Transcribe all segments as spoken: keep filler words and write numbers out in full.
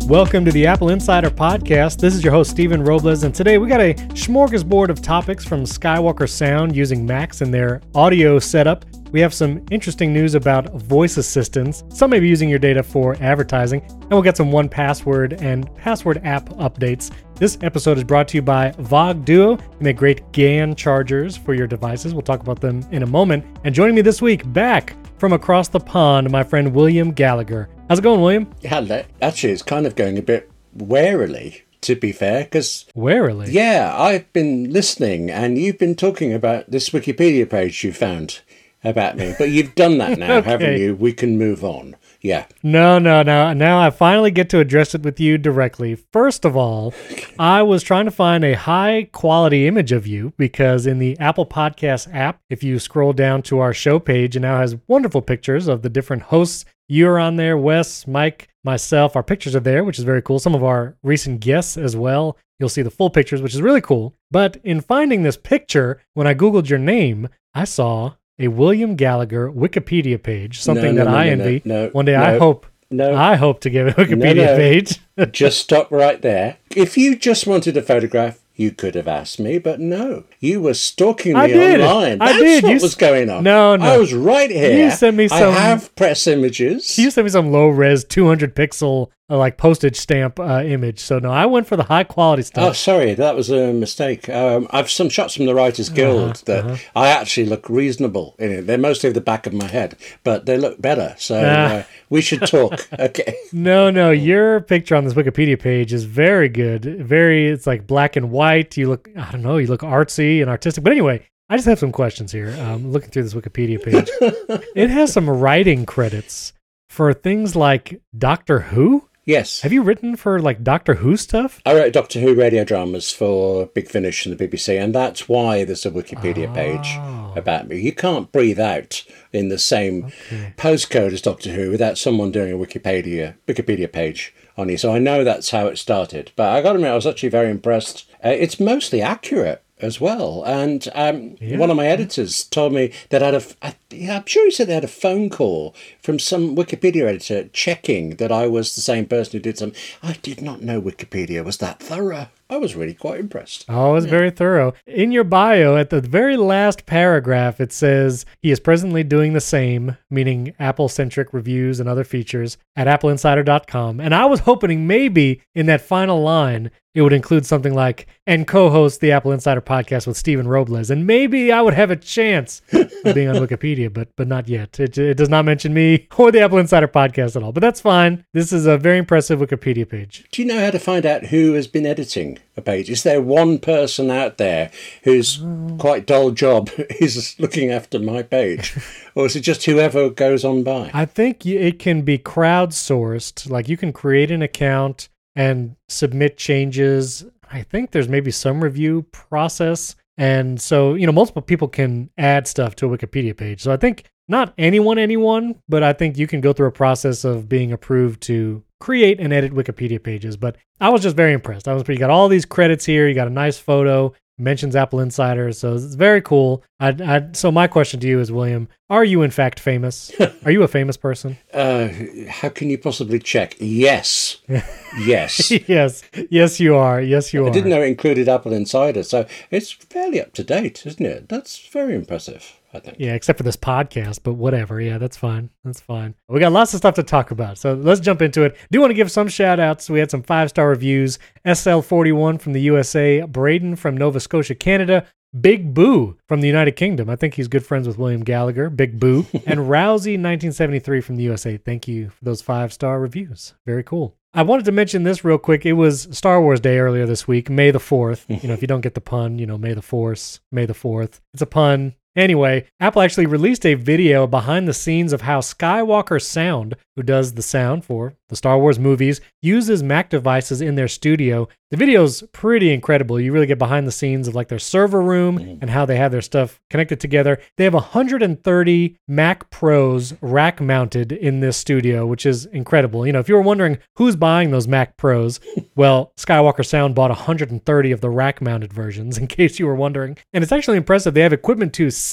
Welcome to the Apple Insider Podcast. This is your host, Stephen Robles, and today we got a smorgasbord of topics from Skywalker Sound using Macs in their audio setup. We have some interesting news about voice assistants. Some may be using your data for advertising, and we'll get some one Password and password app updates. This episode is brought to you by Vogue Duo. They make great G A N chargers for your devices. We'll talk about them in a moment. And joining me this week, back from across the pond, my friend William Gallagher. How's it going, William? Hello. Actually, it's kind of going a bit warily, to be fair, because... Warily? Yeah, I've been listening, and you've been talking about this Wikipedia page you found about me. But you've done that now, okay. haven't you? We can move on. Yeah. No, no, no. Now I finally get to address it with you directly. First of all, I was trying to find a high quality image of you because in the Apple Podcast app, if you scroll down to our show page, it now has wonderful pictures of the different hosts. You're on there, Wes, Mike, myself. Our pictures are there, which is very cool. Some of our recent guests as well. You'll see the full pictures, which is really cool. But in finding this picture, when I Googled your name, I saw a William Gallagher Wikipedia page, something no, no, that no, I no, envy. No, no, One day no, I hope no, I hope to get a Wikipedia no, no. page. Just stop right there. If you just wanted a photograph, you could have asked me, but no. You were stalking me I did. online. I That's did. what You was going on. No, no. I was right here. You sent me some- I have press images. You sent me some low-res two hundred pixel uh, like postage stamp uh, image. So no, I went for the high quality Oh, stuff. sorry, that was a mistake. Um, I've some shots from the Writers Guild Uh-huh, that uh-huh. I actually look reasonable in it. They're mostly the back of my head, but they look better. So Ah. uh, we should talk. Okay. No, no, your picture on this Wikipedia page is very good. Very, it's like black and white. You look, I don't know, you look artsy and artistic. But anyway, I just have some questions here. Um, looking through this Wikipedia page, it has some writing credits for things like Doctor Who. Yes. Have you written for like Doctor Who stuff? I wrote Doctor Who radio dramas for Big Finish and the B B C, and that's why there's a Wikipedia page Oh. about me. You can't breathe out in the same Okay. postcode as Doctor Who without someone doing a Wikipedia Wikipedia page on you. So I know that's how it started. But I got to admit, I was actually very impressed. Uh, it's mostly accurate as well. And um, Yeah. one of my editors told me that I had a, I, yeah, I'm sure he said they had a phone call from some Wikipedia editor checking that I was the same person who did some. I did not know Wikipedia was that thorough. I was really quite impressed. Oh, it's very thorough. In your bio, at the very last paragraph, it says he is presently doing the same, meaning Apple-centric reviews and other features at apple insider dot com. And I was hoping maybe in that final line, it would include something like, and co-host the Apple Insider Podcast with Stephen Robles. And maybe I would have a chance of being on Wikipedia, but but not yet. It, it does not mention me or the Apple Insider Podcast at all. But that's fine. This is a very impressive Wikipedia page. Do you know how to find out who has been editing a page? Is there one person out there whose quite dull job is looking after my page? Or is it just whoever goes on by? I think y- it can be crowdsourced. Like you can create an account and submit changes. I think there's maybe some review process. And so, you know, multiple people can add stuff to a Wikipedia page. So I think not anyone, anyone, but I think you can go through a process of being approved to create and edit Wikipedia pages. But I was just very impressed. I was, you got all these credits here. You got a nice photo, mentions Apple Insider. So it's very cool. I, I, so my question to you is, William, are you in fact famous? Are you a famous person? Uh, how can you possibly check? Yes. Yes. Yes. Yes, you are. Yes, you are. I didn't know it included Apple Insider, so it's fairly up to date, isn't it? That's very impressive, I think. Yeah, except for this podcast, but whatever. Yeah, that's fine. That's fine. We got lots of stuff to talk about, so let's jump into it. Do want to give some shout outs. We had some five-star reviews. S L forty-one from the U S A, Braden from Nova Scotia, Canada, Big Boo from the United Kingdom. I think he's good friends with William Gallagher, Big Boo, and Rousey nineteen seventy-three from the U S A. Thank you for those five-star reviews. Very cool. I wanted to mention this real quick. It was Star Wars Day earlier this week, May the fourth. You know, if you don't get the pun, you know, May the Force, May the fourth. It's a pun. Anyway, Apple actually released a video behind the scenes of how Skywalker Sound, who does the sound for the Star Wars movies, uses Mac devices in their studio. The video's pretty incredible. You really get behind the scenes of like their server room and how they have their stuff connected together. They have one hundred thirty Mac Pros rack mounted in this studio, which is incredible. You know, if you were wondering who's buying those Mac Pros, well, Skywalker Sound bought one hundred thirty of the rack mounted versions, in case you were wondering. And it's actually impressive. They have equipment to sync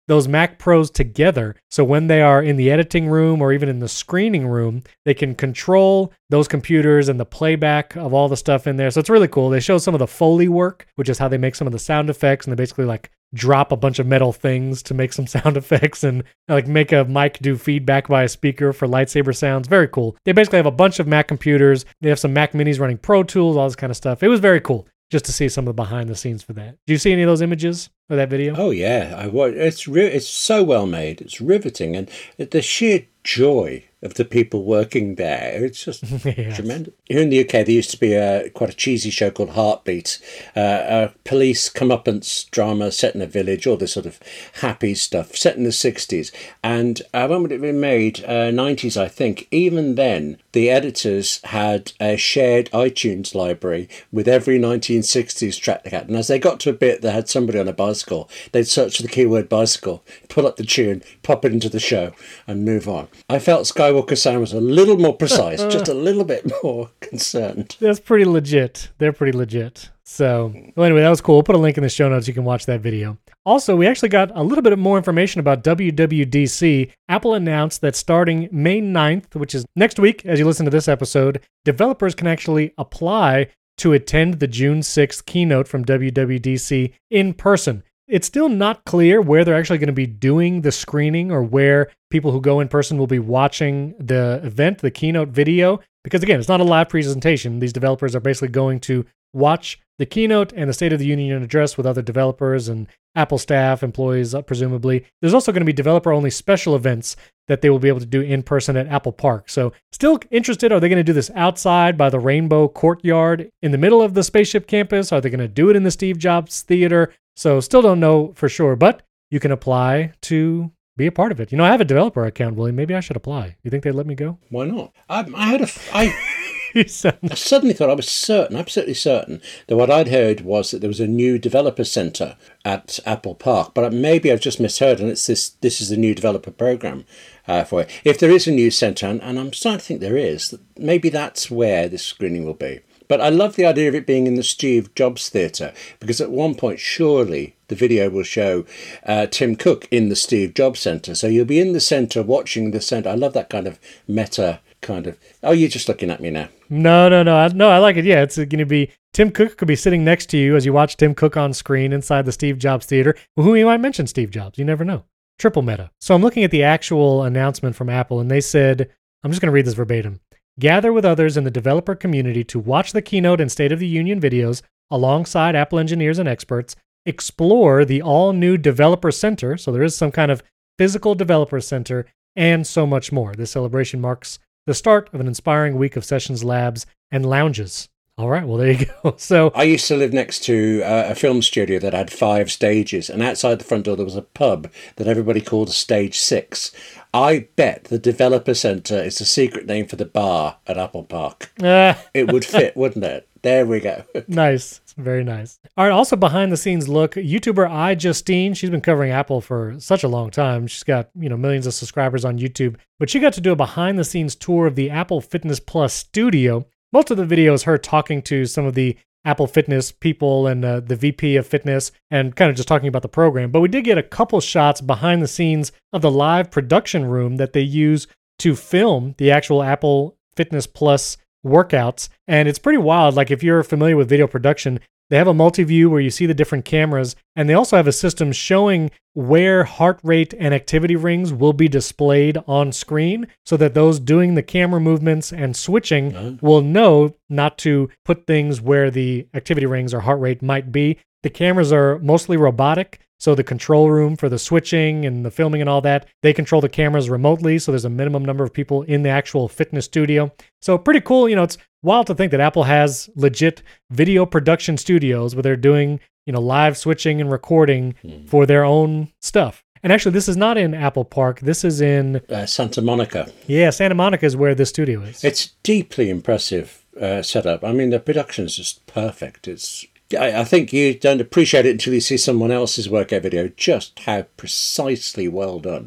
those Mac Pros together. So when they are in the editing room or even in the screening room, they can control those computers and the playback of all the stuff in there. So it's really cool. They show some of the Foley work, which is how they make some of the sound effects. And they basically like drop a bunch of metal things to make some sound effects and like make a mic do feedback by a speaker for lightsaber sounds. Very cool. They basically have a bunch of Mac computers. They have some Mac Minis running Pro Tools, all this kind of stuff. It was very cool just to see some of the behind the scenes for that. Do you see any of those images or that video? Oh yeah, I wa- it's re- it's so well made. It's riveting, and the sheer joy of the people working there, it's just yes. tremendous. Here in the U K, there used to be a quite a cheesy show called Heartbeat, uh, a police comeuppance drama set in a village, all this sort of happy stuff, set in the sixties. And uh, when would it have been made? Uh, nineties, I think. Even then, the editors had a shared iTunes library with every nineteen sixties track they had. And as they got to a bit that had somebody on a bicycle, they'd search for the keyword bicycle, pull up the tune, pop it into the show, and move on. I felt Skywalker Sound was a little more precise, just a little bit more concerned. That's pretty legit. They're pretty legit. So, well, anyway, that was cool. We'll put a link in the show notes. You can watch that video. Also, we actually got a little bit more information about W W D C. Apple announced that starting May ninth, which is next week, as you listen to this episode, developers can actually apply to attend the June sixth keynote from W W D C in person. It's still not clear where they're actually going to be doing the screening or where people who go in person will be watching the event, the keynote video, because again, it's not a live presentation. These developers are basically going to watch the keynote and the State of the Union address with other developers and Apple staff, employees, uh, presumably. There's also going to be developer-only special events that they will be able to do in person at Apple Park. So still interested, are they going to do this outside by the Rainbow Courtyard in the middle of the Spaceship Campus? Are they going to do it in the Steve Jobs Theater? So still don't know for sure, but you can apply to be a part of it. You know, I have a developer account, William. Maybe I should apply. You think they'd let me go? Why not? I, I had a... I... I suddenly thought I was certain, absolutely certain, that what I'd heard was that there was a new developer centre at Apple Park, but maybe I've just misheard, and it's this this is the new developer programme uh, for it. If there is a new centre, and, and I'm starting to think there is, maybe that's where this screening will be. But I love the idea of it being in the Steve Jobs Theatre, because at one point, surely, the video will show uh, Tim Cook in the Steve Jobs Centre. So you'll be in the centre watching the centre. I love that kind of meta kind of... Oh, you're just looking at me now. No, no, no. I, no, I like it. Yeah, it's going to be... Tim Cook could be sitting next to you as you watch Tim Cook on screen inside the Steve Jobs Theater. Well, who you might mention Steve Jobs. You never know. Triple meta. So I'm looking at the actual announcement from Apple, and they said... I'm just going to read this verbatim. Gather with others in the developer community to watch the keynote and State of the Union videos alongside Apple engineers and experts, explore the all-new Developer Center, so there is some kind of physical Developer Center, and so much more. This celebration marks the start of an inspiring week of sessions, labs, and lounges. All right, well, there you go. So I used to live next to uh, a film studio that had five stages, and outside the front door there was a pub that everybody called Stage Six. I bet the Developer Center is the secret name for the bar at Apple Park. Uh, it would fit, wouldn't it? There we go. Nice. Very nice. All right, also behind the scenes look, YouTuber iJustine, she's been covering Apple for such a long time. She's got, you know, millions of subscribers on YouTube, but she got to do a behind the scenes tour of the Apple Fitness Plus studio. Most of the video is her talking to some of the Apple Fitness people and uh, the V P of Fitness and kind of just talking about the program. But we did get a couple shots behind the scenes of the live production room that they use to film the actual Apple Fitness Plus workouts. And it's pretty wild. Like if you're familiar with video production, they have a multi-view where you see the different cameras, and they also have a system showing where heart rate and activity rings will be displayed on screen so that those doing the camera movements and switching oh. will know not to put things where the activity rings or heart rate might be. The cameras are mostly robotic, so the control room for the switching and the filming and all that, they control the cameras remotely, so there's a minimum number of people in the actual fitness studio. So pretty cool. You know, it's wild to think that Apple has legit video production studios where they're doing, you know, live switching and recording mm. for their own stuff. And actually, this is not in Apple Park. This is in... Uh, Santa Monica. Yeah, Santa Monica is where this studio is. It's deeply impressive uh, setup. I mean, the production is just perfect. It's... I, I think you don't appreciate it until you see someone else's workout video, just how precisely well done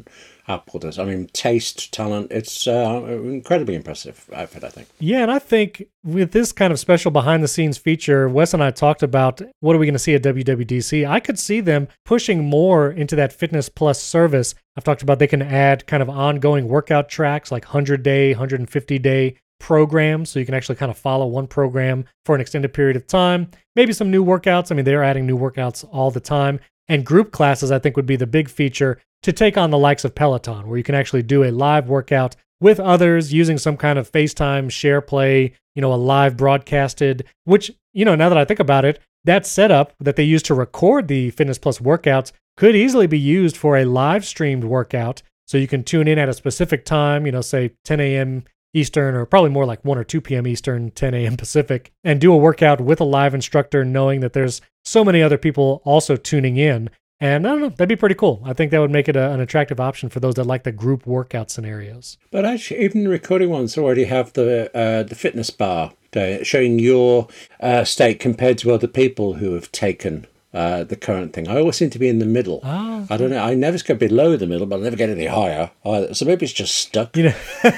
Apple does. I mean, taste, talent, it's uh, incredibly impressive outfit, I think. Yeah, and I think with this kind of special behind-the-scenes feature, Wes and I talked about what are we going to see at W W D C. I could see them pushing more into that Fitness Plus service. I've talked about they can add kind of ongoing workout tracks like one hundred-day, one hundred fifty-day programs, so you can actually kind of follow one program for an extended period of time. Maybe some new workouts. I mean, they're adding new workouts all the time. And group classes, I think, would be the big feature to take on the likes of Peloton, where you can actually do a live workout with others using some kind of FaceTime, share play, you know, a live broadcasted, which, you know, now that I think about it, that setup that they use to record the Fitness Plus workouts could easily be used for a live streamed workout. So you can tune in at a specific time, you know, say ten a.m. Eastern, or probably more like one or two p.m. Eastern, ten a.m. Pacific, and do a workout with a live instructor, knowing that there's so many other people also tuning in. And I don't know, that'd be pretty cool. I think that would make it a, an attractive option for those that like the group workout scenarios. But actually, even the recording ones already have the uh, the fitness bar uh, showing your uh, state compared to other people who have taken uh, the current thing. I always seem to be in the middle. Ah, I don't know. I never go below the middle, but I never get any higher either. So maybe it's just stuck. You know,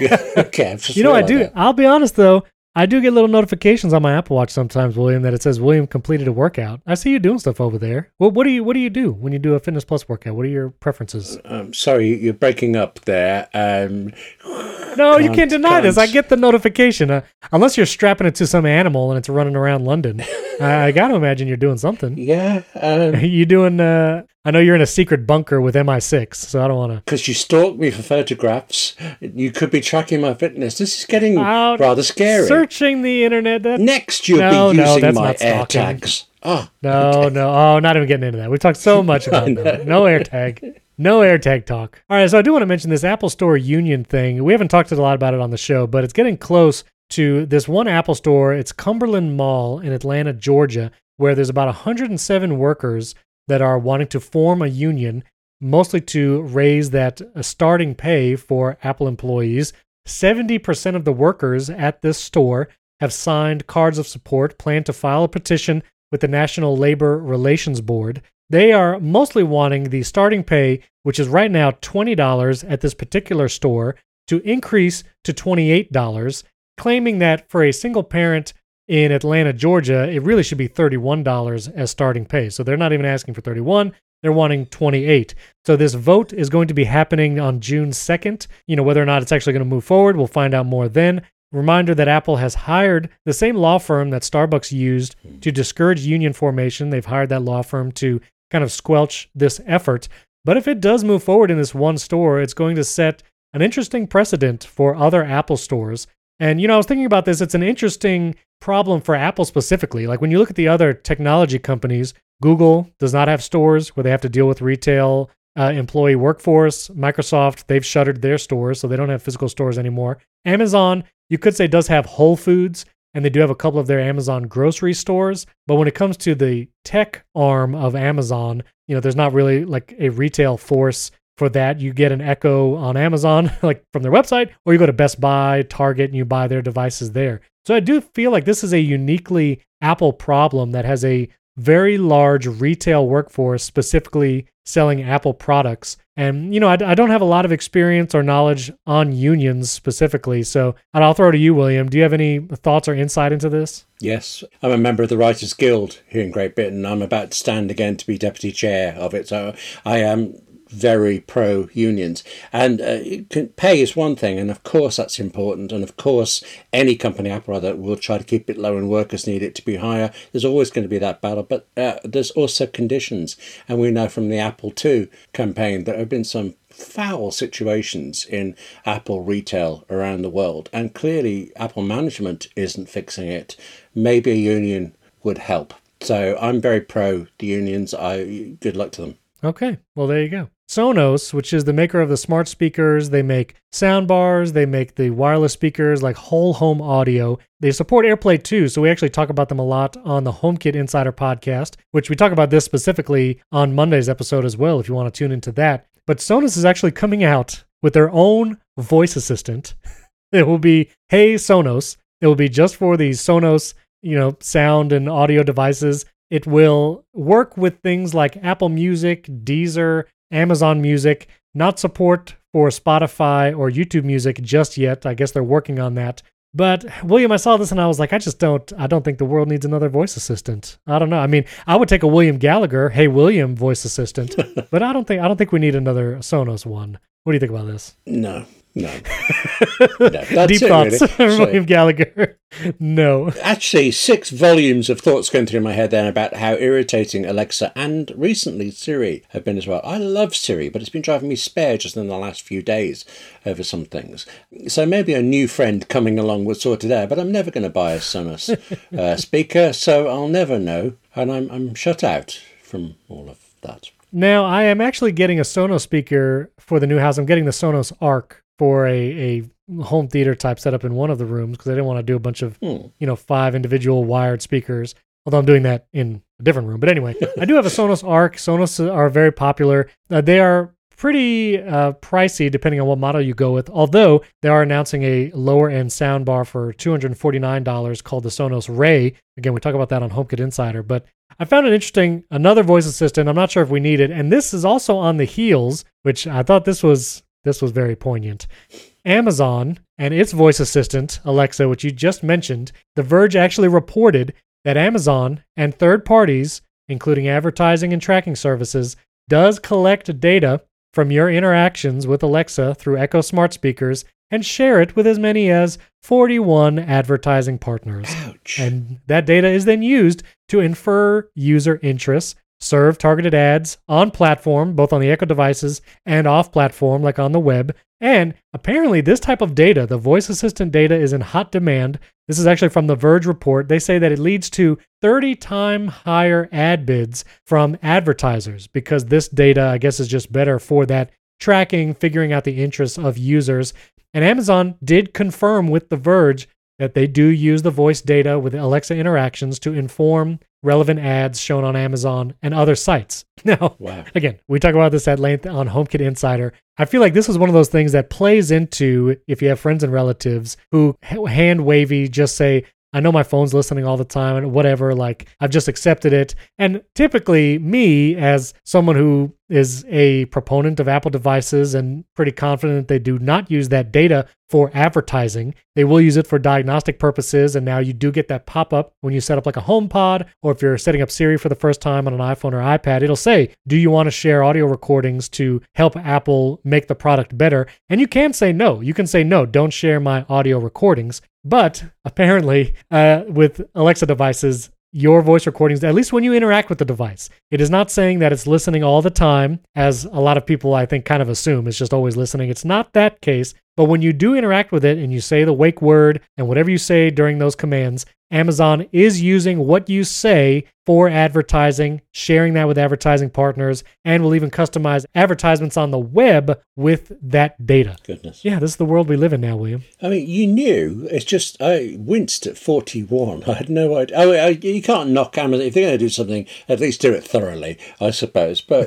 okay, I've just you know, I do. realised that. I'll be honest though. I do get little notifications on my Apple Watch sometimes, William, that it says William completed a workout. I see you doing stuff over there. Well, what do you what do you do when you do a Fitness Plus workout? What are your preferences? Um, sorry, you're breaking up there. Um, No, you can't- can't deny can't. this. I get the notification. Uh, unless you're strapping it to some animal and it's running around London. I, I got to imagine you're doing something. yeah, um, You doing, uh, I know you're in a secret bunker with M I six, so I don't want to. because you stalked me for photographs. You could be tracking my fitness. This is getting Out rather scary. Searching the internet. That, Next, you'll No, be no, using that's my not stalking. AirTags. Oh, no, no. Oh, not even getting into that. We've talked so much about that. No AirTag. No AirTag talk. All right, so I do want to mention this Apple Store union thing. We haven't talked a lot about it on the show, but it's getting close to this one Apple Store. It's Cumberland Mall in Atlanta, Georgia, where there's about one hundred seven workers that are wanting to form a union, mostly to raise that uh, starting pay for Apple employees. seventy percent of the workers at this store have signed cards of support, plan to file a petition with the National Labor Relations Board. They are mostly wanting the starting pay, which is right now twenty dollars at this particular store, to increase to twenty-eight dollars, claiming that for a single parent in Atlanta, Georgia, it really should be thirty-one dollars as starting pay. So they're not even asking for thirty-one, they're wanting twenty-eight. So this vote is going to be happening on June second. You know, whether or not it's actually going to move forward, we'll find out more then. Reminder that Apple has hired the same law firm that Starbucks used to discourage union formation. They've hired that law firm to kind of squelch this effort. But if it does move forward in this one store, it's going to set an interesting precedent for other Apple stores. And, you know, I was thinking about this. It's an interesting problem for Apple specifically. Like when you look at the other technology companies, Google does not have stores where they have to deal with retail uh, employee workforce. Microsoft, they've shuttered their stores, so they don't have physical stores anymore. Amazon, you could say, does have Whole Foods, and they do have a couple of their Amazon grocery stores. But when it comes to the tech arm of Amazon, you know, there's not really like a retail force for that. You get an Echo on Amazon, like from their website, or you go to Best Buy, Target, and you buy their devices there. So I do feel like this is a uniquely Apple problem that has a very large retail workforce specifically selling Apple products. And, you know, I, I don't have a lot of experience or knowledge on unions specifically. So I'll throw it to you, William. Do you have any thoughts or insight into this? yes. I'm a member of the Writers Guild here in Great Britain. I'm about to stand again to be deputy chair of it. So I am very pro unions, and uh, it can, pay is one thing, and of course that's important, and of course any company, Apple rather, will try to keep it low and workers need it to be higher. There's always going to be that battle, but uh, there's also conditions, and we know from the Apple two campaign that there have been some foul situations in Apple retail around the world, and clearly Apple management isn't fixing it. Maybe a union would help. So I'm very pro the unions. I good luck to them. Okay, well, there you go. Sonos, which is the maker of the smart speakers, they make sound bars, they make the wireless speakers, like whole home audio. They support AirPlay too, so we actually talk about them a lot on the HomeKit Insider podcast, which we talk about this specifically on Monday's episode as well, if you want to tune into that. But Sonos is actually coming out with their own voice assistant. It will be Hey Sonos. It will be just for the Sonos, you know, sound and audio devices. It will work with things like Apple Music, Deezer, Amazon Music. not support for Spotify or YouTube Music just yet. I guess they're working on that. But William, I saw this and I was like, I just don't, I don't think the world needs another voice assistant. I don't know. I mean, I would take a William Gallagher, hey William voice assistant, but I don't think, I don't think we need another Sonos one. What do you think about this? No, no. no that's Deep it, thoughts, really. William Gallagher. No. Actually, six volumes of thoughts going through my head then about how irritating Alexa and recently Siri have been as well. I love Siri, but it's been driving me spare just in the last few days over some things. So maybe a new friend coming along would sort it out, but I'm never going to buy a Sonos uh, speaker, so I'll never know, and I'm I'm shut out from all of that. Now, I am actually getting a Sonos speaker for the new house. I'm getting the Sonos Arc for a, a home theater type setup in one of the rooms because I didn't want to do a bunch of, Hmm. you know, five individual wired speakers, although I'm doing that in a different room. But anyway, I do have a Sonos Arc. Sonos are very popular. Uh, they are pretty uh, pricey depending on what model you go with, although they are announcing a lower-end soundbar for two hundred forty-nine dollars called the Sonos Ray. Again, we talk about that on HomeKit Insider, but I found it interesting. Another voice assistant. I'm not sure if we need it, and this is also on the heels, which I thought this was this was very poignant. Amazon and its voice assistant, Alexa, which you just mentioned, The Verge actually reported that Amazon and third parties, including advertising and tracking services, does collect data from your interactions with Alexa through Echo smart speakers and share it with as many as forty-one advertising partners. Ouch. And that data is then used to infer user interests, serve targeted ads on platform, both on the Echo devices and off platform, like on the web. And apparently this type of data, the voice assistant data, is in hot demand. This is actually from the Verge report. They say that it leads to thirty times higher ad bids from advertisers because this data, I guess, is just better for that tracking, figuring out the interests of users. And Amazon did confirm with The Verge that they do use the voice data with Alexa interactions to inform relevant ads shown on Amazon and other sites. Now, Wow. again, we talk about this at length on HomeKit Insider. I feel like this is one of those things that plays into if you have friends and relatives who hand wavy just say, I know my phone's listening all the time and whatever, like I've just accepted it. And typically me, as someone who is a proponent of Apple devices and pretty confident they do not use that data for advertising, they will use it for diagnostic purposes. And now you do get that pop-up when you set up like a HomePod, or if you're setting up Siri for the first time on an iPhone or iPad, it'll say, do you want to share audio recordings to help Apple make the product better? And you can say no. You can say no, don't share my audio recordings. But apparently, uh, with Alexa devices, your voice recordings, at least when you interact with the device, it is not saying that it's listening all the time, as a lot of people, I think, kind of assume it's just always listening. It's not that case. But when you do interact with it and you say the wake word and whatever you say during those commands, Amazon is using what you say for advertising, sharing that with advertising partners, and will even customize advertisements on the web with that data. Goodness. Yeah, this is the world we live in now, William. I mean, you knew. It's just, I winced at forty-one. I had no idea. Oh, I, you can't knock Amazon. If they're going to do something, at least do it thoroughly, I suppose. But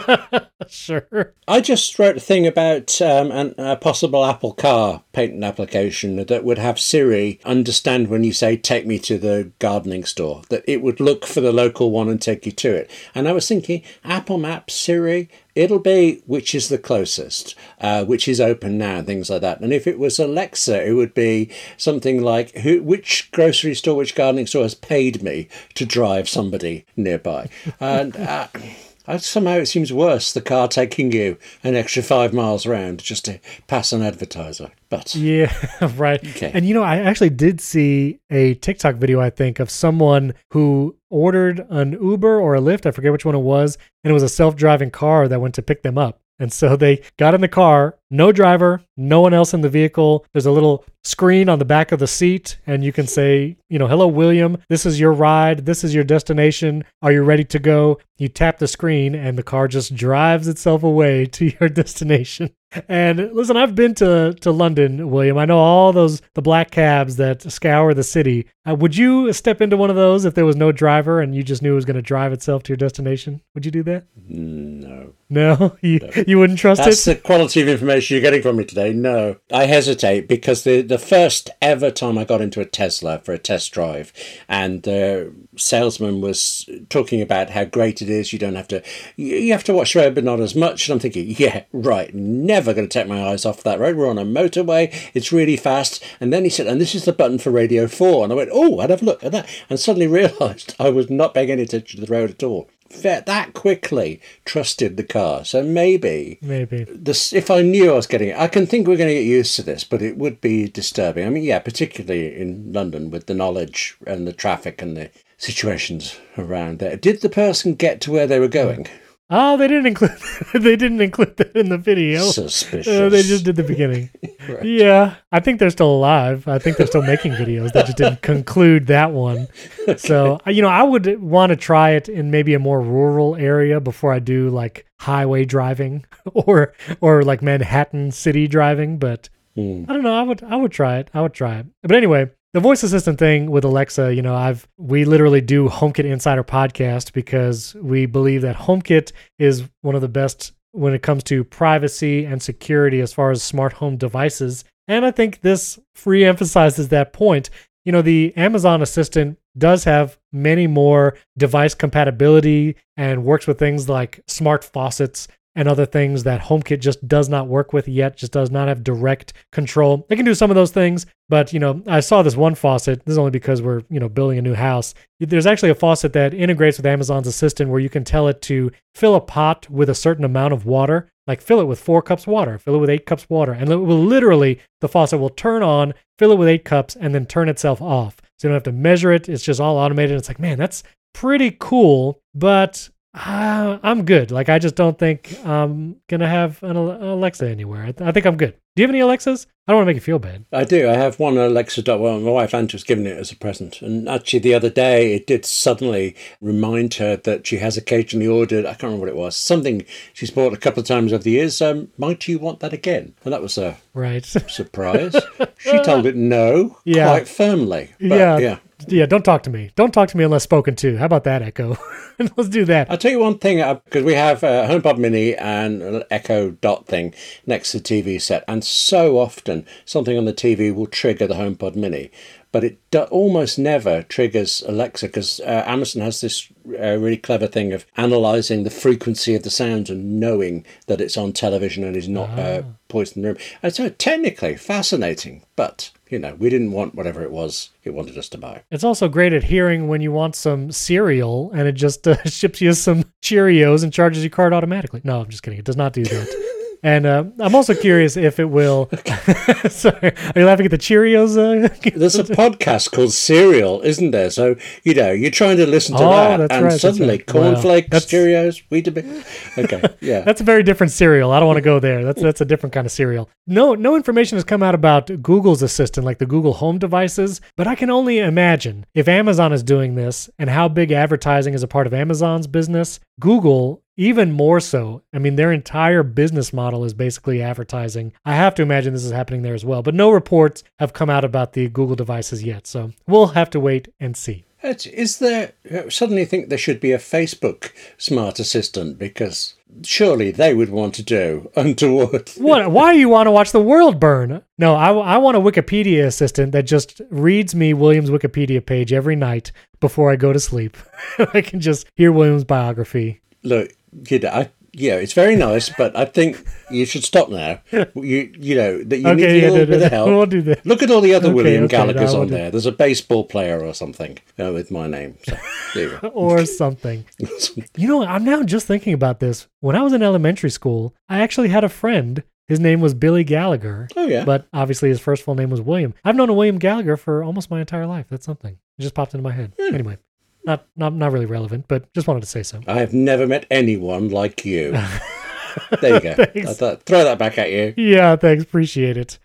Sure. I just wrote a thing about um, an, a possible Apple Car patent application that would have Siri understand when you say, take me to the gardening store, that it would look for the local one and take you to it. And I was thinking, Apple Maps, Siri, it'll be which is the closest, uh, which is open now, things like that. And if it was Alexa, it would be something like, who, which grocery store, which gardening store has paid me to drive somebody nearby? And uh, somehow it seems worse, the car taking you an extra five miles around just to pass an advertiser. But yeah, right. Okay. And you know, I actually did see a TikTok video, I think, of someone who ordered an Uber or a Lyft, I forget which one it was, and it was a self-driving car that went to pick them up. And so they got in the car, no driver, no one else in the vehicle. There's a little screen on the back of the seat, and you can say, you know, hello, William, this is your ride. This is your destination. Are you ready to go? You tap the screen, and the car just drives itself away to your destination. And listen, I've been to, to London, William. I know all those the black cabs that scour the city. Uh, would you step into one of those if there was no driver and you just knew it was going to drive itself to your destination? Would you do that? No. No? You, No. you wouldn't trust That's it? the quality of information you're getting from me today. No. I hesitate because the, the first ever time I got into a Tesla for a test drive and the salesman was talking about how great it is, you don't have to, you, you have to watch the road but not as much. And I'm thinking, yeah, right, never going to take my eyes off that road. We're on a motorway. It's really fast. And then he said, and this is the button for Radio four. And I went, oh, I'd have a look at that. And suddenly realised I was not paying any attention to the road at all. That quickly trusted the car. So maybe, Maybe. this, if I knew I was getting it, I can think we're going to get used to this, but it would be disturbing. I mean, yeah, particularly in London with the knowledge and the traffic and the situations around there. Did the person get to where they were going? Oh, they didn't include they didn't include that in the video. Suspicious. Uh, they just did the beginning. Right. Yeah, I think they're still alive. I think they're still making videos. They just didn't conclude that one. Okay. So, you know, I would want to try it in maybe a more rural area before I do like highway driving or or like Manhattan city driving. But Hmm. I don't know. I would I would try it. I would try it. But anyway, the voice assistant thing with Alexa, you know, I've we literally do HomeKit Insider podcast because we believe that HomeKit is one of the best when it comes to privacy and security as far as smart home devices. And I think this re-emphasizes that point. You know, the Amazon Assistant does have many more device compatibility and works with things like smart faucets and other things that HomeKit just does not work with yet, just does not have direct control. They can do some of those things, but, you know, I saw this one faucet. This is only because we're, you know, building a new house. There's actually a faucet that integrates with Amazon's Assistant where you can tell it to fill a pot with a certain amount of water, like fill it with four cups water, fill it with eight cups water, and it will literally, the faucet will turn on, fill it with eight cups, and then turn itself off. So you don't have to measure it. It's just all automated. It's like, man, that's pretty cool, but Uh, I'm good. Like, I just don't think I'm going to have an Alexa anywhere. I, th- I think I'm good. Do you have any Alexas? I don't want to make you feel bad. I do. I have one Alexa dot. Well, my wife Ange was given it as a present, and actually the other day it did suddenly remind her that she has occasionally ordered. I can't remember what it was. Something she's bought a couple of times over the years. Um, might you want that again? And that was a right surprise. She told it no, yeah. quite firmly. But, yeah, yeah. Yeah, don't talk to me. Don't talk to me unless spoken to. How about that, Echo? Let's do that. I'll tell you one thing, because we have a HomePod Mini and an Echo Dot thing next to the T V set, and so often something on the T V will trigger the HomePod Mini, but it do- almost never triggers Alexa, because uh, Amazon has this uh, really clever thing of analysing the frequency of the sounds and knowing that it's on television and is not Ah. uh, poisoning the room. And so technically fascinating, but, you know, we didn't want whatever it was it wanted us to buy. It's also great at hearing when you want some cereal, and it just uh, ships you some Cheerios and charges your card automatically. No, I'm just kidding. It does not do that. And uh, I'm also curious if it will. Sorry, are you laughing at the Cheerios? Uh? There's a podcast called Serial, isn't there? So, you know, you're trying to listen to Oh, that, that's and right, that's suddenly right. Wow. cornflakes, That's- Cheerios, Weetabix. Okay, yeah. That's a very different cereal. I don't want to go there. That's that's a different kind of cereal. No, no information has come out about Google's Assistant, like the Google Home devices. But I can only imagine if Amazon is doing this and how big advertising is a part of Amazon's business. Google, even more so. I mean, their entire business model is basically advertising. I have to imagine this is happening there as well. But no reports have come out about the Google devices yet. So we'll have to wait and see. Is there, suddenly think there should be a Facebook smart assistant, because surely they would want to do untoward. What? Why do you want to watch the world burn? No, I, I want a Wikipedia assistant that just reads me William's Wikipedia page every night before I go to sleep. I can just hear William's biography. Look, you know, I, yeah, it's very nice, but I think you should stop now. You you know, that you Okay, need a yeah, little no, bit no, of help. we'll do that. Look at all the other Okay, William okay, no, Gallagher's I will on do- there. There's a baseball player or something uh, with my name. So, there you go. Or something. You know, I'm now just thinking about this. When I was in elementary school, I actually had a friend. His name was Billy Gallagher. Oh, yeah. But obviously his first full name was William. I've known a William Gallagher for almost my entire life. That's something. It just popped into my head. Hmm. Anyway, not, not, not really relevant, but just wanted to say so. I have never met anyone like you. There you go. Thanks. I thought, throw that back at you. Yeah, thanks. Appreciate it.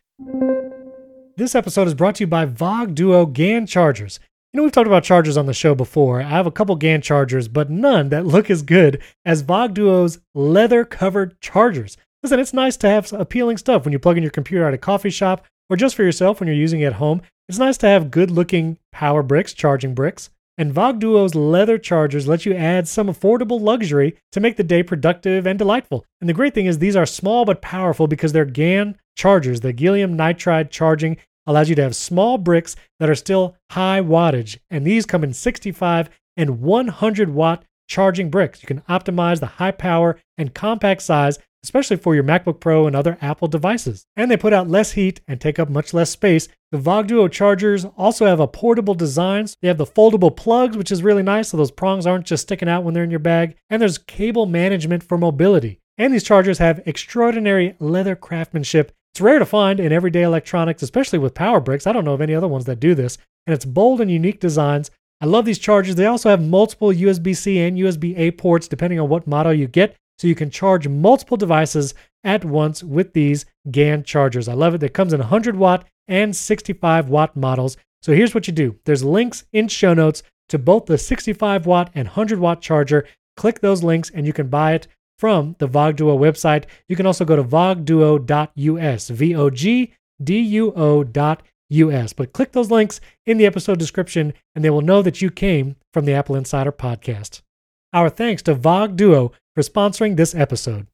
This episode is brought to you by Vogue Duo GAN chargers. You know, we've talked about chargers on the show before. I have a couple GAN chargers, but none that look as good as Vogue Duo's leather-covered chargers. Listen, it's nice to have appealing stuff when you plug in your computer at a coffee shop or just for yourself when you're using it at home. It's nice to have good-looking power bricks, charging bricks. And VOG Duo's leather chargers let you add some affordable luxury to make the day productive and delightful. And the great thing is these are small but powerful because they're GaN chargers. The gallium nitride charging allows you to have small bricks that are still high wattage. And these come in sixty-five and one hundred watt charging bricks. You can optimize the high power and compact size, especially for your MacBook Pro and other Apple devices. And they put out less heat and take up much less space. The VOG Duo chargers also have a portable design. They have the foldable plugs, which is really nice, so those prongs aren't just sticking out when they're in your bag. And there's cable management for mobility. And these chargers have extraordinary leather craftsmanship. It's rare to find in everyday electronics, especially with power bricks. I don't know of any other ones that do this. And it's bold and unique designs. I love these chargers. They also have multiple U S B C and U S B A ports, depending on what model you get. So you can charge multiple devices at once with these GaN chargers. I love it. It comes in one hundred watt and sixty-five watt models. So here's what you do. There's links in show notes to both the sixty-five watt and one hundred watt charger. Click those links and you can buy it from the VOG Duo website. You can also go to vog duo dot u s, V O G D U O dot U S. But click those links in the episode description and they will know that you came from the Apple Insider podcast. Our thanks to VOG Duo for sponsoring this episode.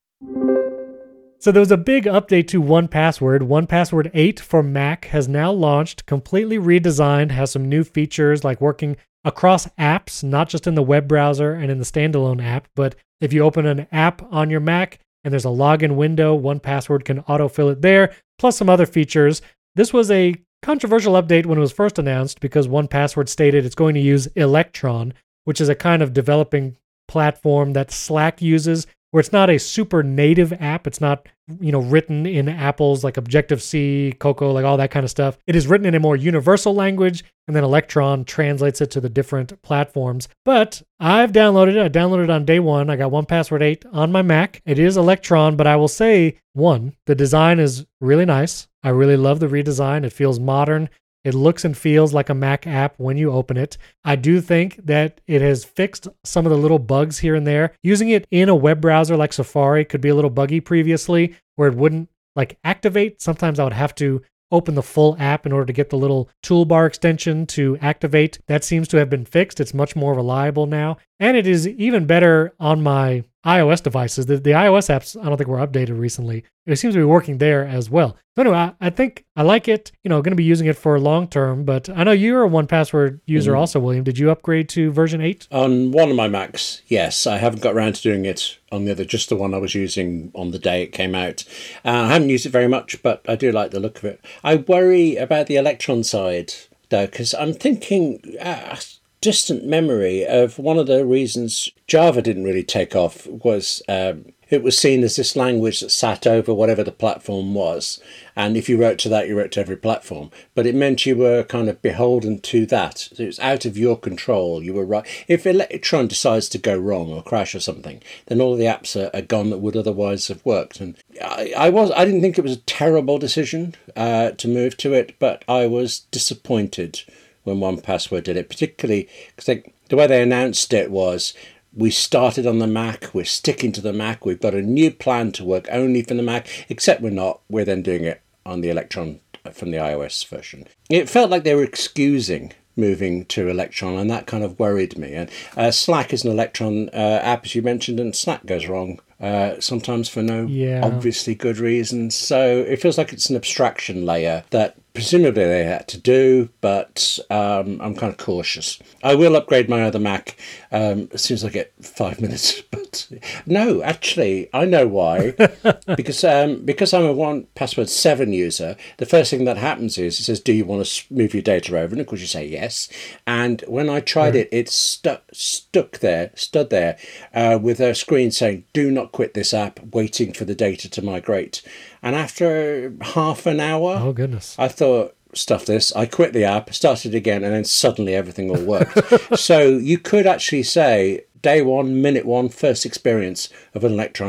So there was a big update to one Password. one Password eight for Mac has now launched, completely redesigned, has some new features like working across apps, not just in the web browser and in the standalone app, but if you open an app on your Mac and there's a login window, one Password can autofill it there, plus some other features. This was a controversial update when it was first announced because one Password stated it's going to use Electron, which is a kind of developing platform that Slack uses, where it's not a super native app. It's not, you know, written in Apple's like Objective-C, Cocoa, like all that kind of stuff. It is written in a more universal language, and then Electron translates it to the different platforms. But I've downloaded it. I downloaded it on day one. I got one Password eight on my Mac. It is Electron, but I will say, one, the design is really nice. I really love the redesign. It feels modern. It looks and feels like a Mac app when you open it. I do think that it has fixed some of the little bugs here and there. Using it in a web browser like Safari could be a little buggy previously, where it wouldn't like activate. Sometimes I would have to open the full app in order to get the little toolbar extension to activate. That seems to have been fixed. It's much more reliable now. And it is even better on my iOS devices. The, the iOS apps, I don't think were updated recently. It seems to be working there as well. So anyway, I, I think I like it. You know, going to be using it for long term, but I know you're a one Password user mm-hmm. also, William. Did you upgrade to version eight? On one of my Macs, yes. I haven't got around to doing it on the other, just the one I was using on the day it came out. Uh, I haven't used it very much, but I do like the look of it. I worry about the Electron side, though, because I'm thinking... Uh, distant memory of one of the reasons Java didn't really take off was um, it was seen as this language that sat over whatever the platform was. And if you wrote to that, you wrote to every platform. But it meant you were kind of beholden to that. So it was out of your control. You were right. If Electron decides to go wrong or crash or something, then all the apps are, are gone that would otherwise have worked. And I, I was I didn't think it was a terrible decision uh, to move to it, but I was disappointed when one Password did it, particularly because the way they announced it was, we started on the Mac, we're sticking to the Mac, we've got a new plan to work only for the Mac, except we're not, we're then doing it on the Electron from the iOS version. It felt like they were excusing moving to Electron, and that kind of worried me. And uh, Slack is an Electron uh, app, as you mentioned, and Slack goes wrong uh, sometimes for no yeah. obviously good reasons. So it feels like it's an abstraction layer that presumably they had to do, but um, I'm kind of cautious. I will upgrade my other Mac um, as soon as I get five minutes. But no, actually, I know why. because um, because I'm a one Password seven user, the first thing that happens is it says, do you want to move your data over? And of course you say yes. And when I tried yeah. it, it stuck stuck there, stood there uh, with a screen saying, do not quit this app, waiting for the data to migrate. And after half an hour, oh goodness, I thought, stuff this. I quit the app, started again, and then suddenly everything all worked. So you could actually say, day one, minute one, first experience of an Electron app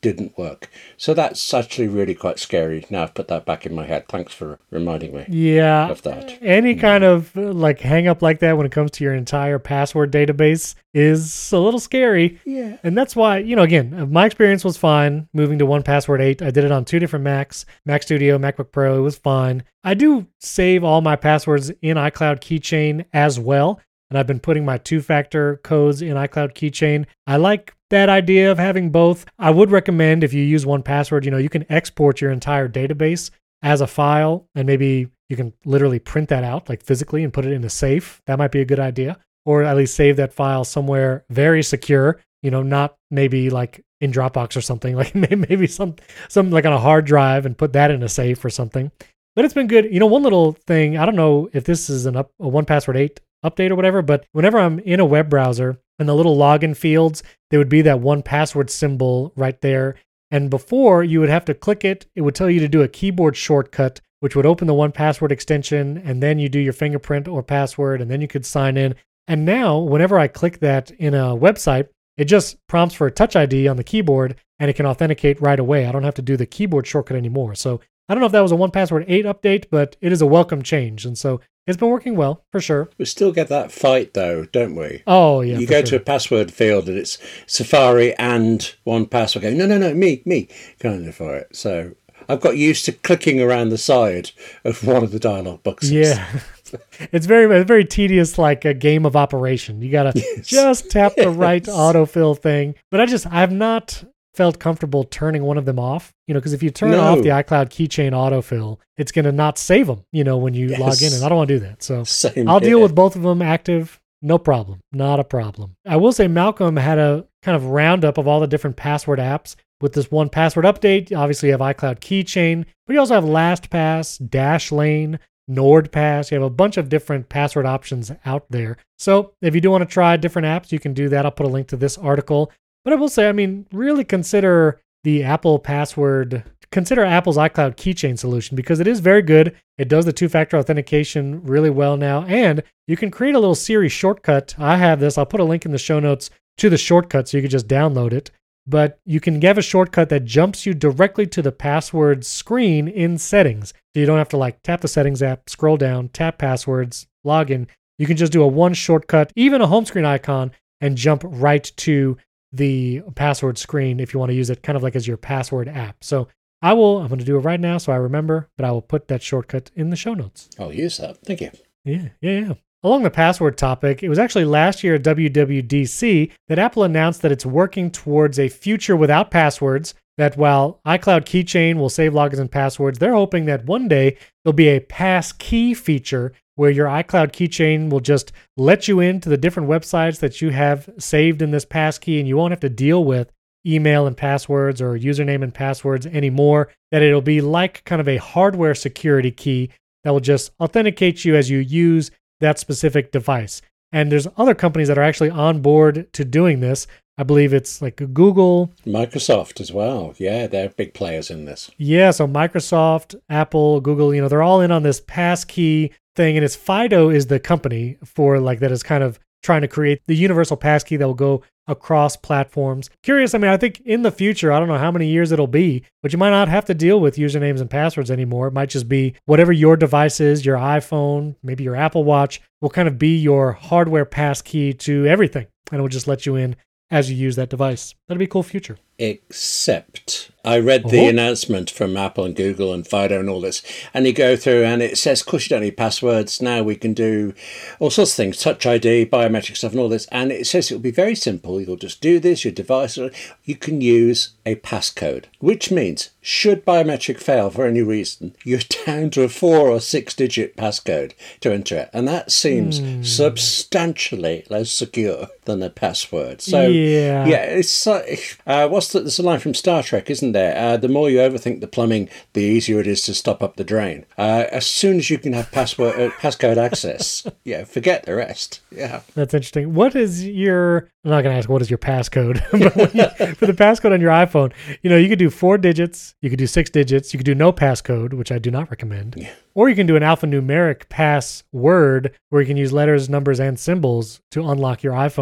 didn't work. So that's actually really quite scary. Now I've put that back in my head. Thanks for reminding me Yeah. of that. Any kind of uh, like hang up like that when it comes to your entire password database is a little scary. Yeah. And that's why, you know, again, my experience was fine moving to one Password eight. I did it on two different Macs, Mac Studio, MacBook Pro. It was fine. I do save all my passwords in iCloud Keychain as well. And I've been putting my two-factor codes in iCloud Keychain. I like that idea of having both. I would recommend if you use one Password, you know, you can export your entire database as a file, and maybe you can literally print that out like physically and put it in a safe. That might be a good idea. Or at least save that file somewhere very secure, you know, not maybe like in Dropbox or something, like maybe some, some like on a hard drive and put that in a safe or something. But it's been good. You know, one little thing, I don't know if this is an up, a one Password eight update or whatever, but whenever I'm in a web browser and the little login fields, there would be that one password symbol right there. And before you would have to click it, it would tell you to do a keyboard shortcut, which would open the one Password extension, and then you do your fingerprint or password, and then you could sign in. And now, whenever I click that in a website, it just prompts for a Touch I D on the keyboard, and it can authenticate right away. I don't have to do the keyboard shortcut anymore. So I don't know if that was a one Password eight update, but it is a welcome change. And so it's been working well, for sure. We still get that fight, though, don't we? Oh, yeah. You go sure. to a password field and it's Safari and one password going, no, no, no, me, me, kind of for it. So I've got used to clicking around the side of one of the dialog boxes. Yeah. It's very, it's very tedious, like a game of operation. You got to yes. just tap the yes. right autofill thing. But I just, I've not felt comfortable turning one of them off, you know, because if you turn no. off the iCloud Keychain autofill, it's going to not save them, you know, when you yes. log in, and I don't want to do that. So Same I'll here. deal with both of them active. No problem. Not a problem. I will say Malcolm had a kind of roundup of all the different password apps with this one Password update. Obviously, you have iCloud Keychain, but you also have LastPass, Dashlane, NordPass. You have a bunch of different password options out there. So if you do want to try different apps, you can do that. I'll put a link to this article. But I will say, I mean, really consider the Apple password, consider Apple's iCloud Keychain solution, because it is very good. It does the two-factor authentication really well now, and you can create a little Siri shortcut. I have this. I'll put a link in the show notes to the shortcut so you can just download it. But you can have a shortcut that jumps you directly to the password screen in settings. So you don't have to like tap the settings app, scroll down, tap passwords, log in. You can just do a one shortcut, even a home screen icon, and jump right to the password screen if you want to use it kind of like as your password app. So I will, I'm going to do it right now so I remember, but I will put that shortcut in the show notes. I'll use that. Thank you. Yeah, yeah, yeah. Along the password topic, it was actually last year at W W D C that Apple announced that it's working towards a future without passwords, that while iCloud Keychain will save logins and passwords, they're hoping that one day there'll be a passkey feature where your iCloud Keychain will just let you into the different websites that you have saved in this passkey, and you won't have to deal with email and passwords or username and passwords anymore, that it'll be like kind of a hardware security key that will just authenticate you as you use that specific device. And there's other companies that are actually on board to doing this. I believe it's like Google. Microsoft as well. Yeah, they're big players in this. Yeah, so Microsoft, Apple, Google, you know, they're all in on this passkey thing. And it's Fido is the company for like that is kind of trying to create the universal passkey that will go across platforms. Curious, I mean, I think in the future, I don't know how many years it'll be, but you might not have to deal with usernames and passwords anymore. It might just be whatever your device is, your iPhone, maybe your Apple Watch, will kind of be your hardware passkey to everything. And it will just let you in as you use that device. That'll be a cool future. Except I read the oh. announcement from Apple and Google and Fido and all this, and you go through and it says, of course, you don't need passwords. Now we can do all sorts of things, Touch I D, biometric stuff and all this. And it says it'll be very simple. You'll just do this, your device, you can use a passcode, which means should biometric fail for any reason, you're down to a four or six digit passcode to enter it. And that seems mm. substantially less secure than a password. So yeah, yeah it's uh, what's the, there's a line from Star Trek, isn't there? Uh, the more you overthink the plumbing, the easier it is to stop up the drain. Uh, as soon as you can have password uh, passcode access, yeah, forget the rest. Yeah, that's interesting. What is your? I'm not going to ask what is your passcode, but when you, for the passcode on your iPhone, you know, you could do four digits, you could do six digits, you could do no passcode, which I do not recommend, yeah. or you can do an alphanumeric password where you can use letters, numbers, and symbols to unlock your iPhone.